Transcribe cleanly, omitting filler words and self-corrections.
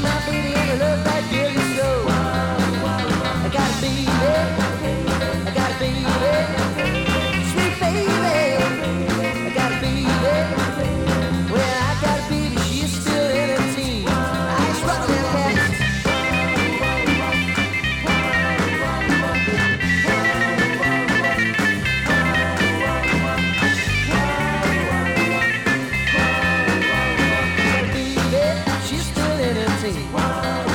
my baby and I love that girl so. I got a baby, I got a baby, sweet baby. I got a baby, well I got a baby, she's still in her teens. Ice rockin' cat. She's still in her teens.